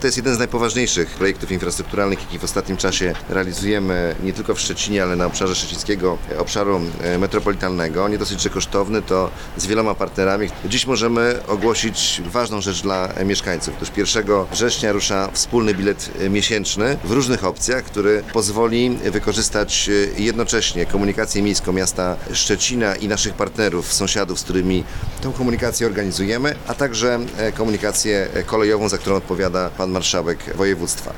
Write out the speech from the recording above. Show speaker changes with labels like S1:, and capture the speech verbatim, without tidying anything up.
S1: To jest jeden z najpoważniejszych projektów infrastrukturalnych, jaki w ostatnim czasie realizujemy nie tylko w Szczecinie, ale na obszarze szczecińskiego obszaru metropolitalnego. Nie dosyć, że kosztowny, to z wieloma partnerami. Dziś możemy ogłosić ważną rzecz dla mieszkańców. Otóż pierwszego września rusza wspólny bilet miesięczny w różnych opcjach, który pozwoli wykorzystać jednocześnie komunikację miejską miasta Szczecina i naszych partnerów, sąsiadów, z którymi tą komunikację organizujemy, a także komunikację kolejową, za którą odpowiada pan marszałek województwa.